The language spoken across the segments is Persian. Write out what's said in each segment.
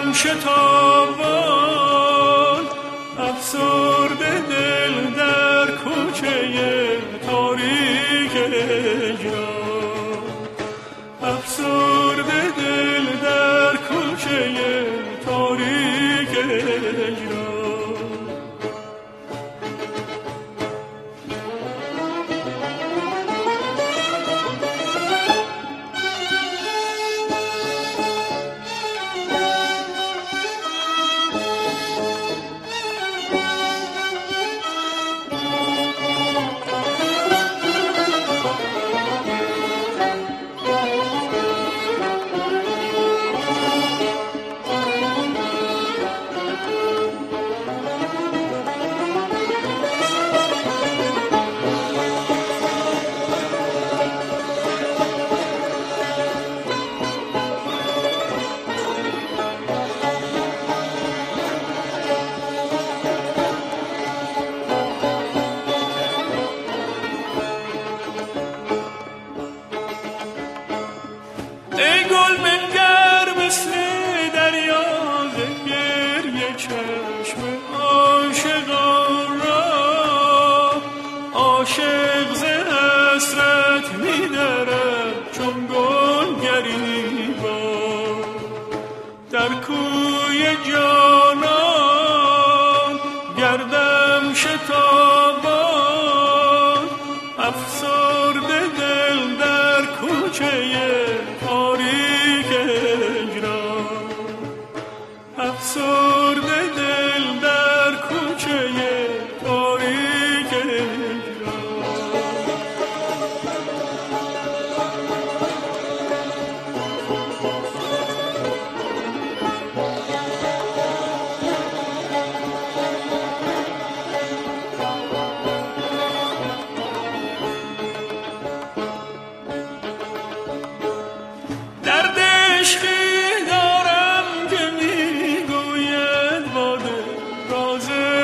شتابان افسرده دل در کوچه تاریک هجران، افسرده دل در کوچه تاریک هجران. ای گل منگر مثل دریا ز گریه چشم عاشقان را، عاشق ز حسرت می‌درد چون گل گریبان. در کوی جانان گردم شتابان، افسرده دل در کوچه تاریک هجران، افسرده دل در کوچه تاریک هجران. درد عشقی دارم که میگوید باده راز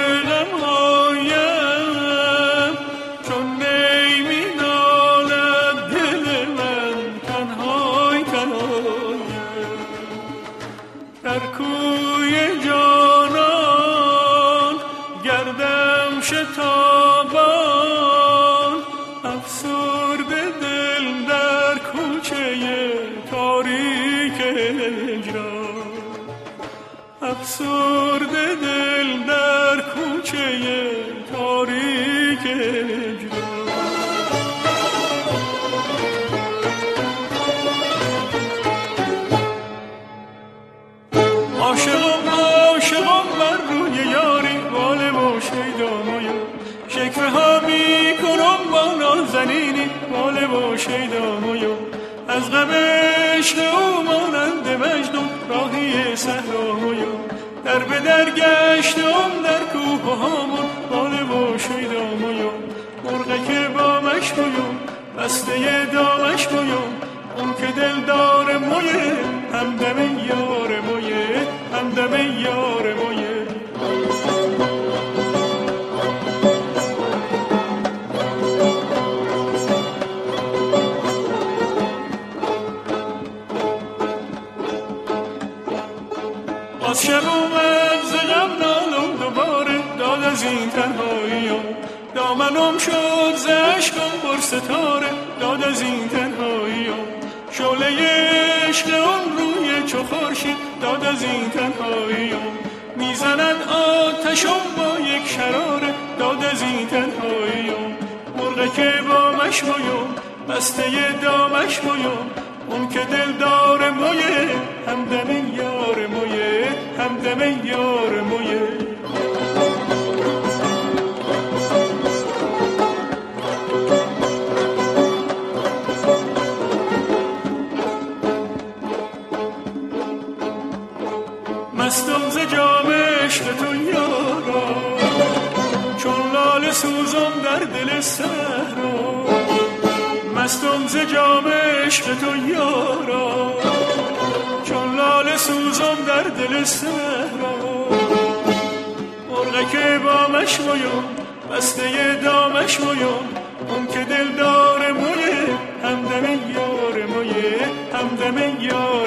غمهایم، چون نمی‌داند دل من تنهای تنهایم. در کوی جانان گردم شتابان، افسرده دل در کوچه تاریک هجران، افسرده دل در کوچه تاریک هجران. عاشقم عاشقم بر روی یاری واله و شیدانویم، شکوه ها می کنم با نازنینی واله و شیدانویم. از غم عشق او مانند مجنون راهی صحرایم، در به در گشتم در کوه و هامون واله و شیدانویم. مرغه که با مشکویم بسته دامش مویم، اون که دل دار مویه همدم یار مویه، همدم یار مویه. باز شب اومد ز غم نالم دوباره، داد از این تنهاییم. دامنم شد ز عشقم پر ستاره، داد از این تنهاییم. شعله عشق اون روی چو خورشید، داد از این تنهاییم. میزند آتشم با یک شراره، داد از این تنهاییم. مرغه که با مشمویم بسته دامش مویم، اون که دل دار مویه همدم یار مویه، همدم یار مویه. مستم ز جام عشق تو یارا، چون لاله سوزم در دل صحرا. مستم ز جام عشق تو یارا، چون لاله سوزم در دل صحرا. مرغه که با مشمویم بسته دامش مویم، اون که دل دار مویه همدم یار مویه، همدم یار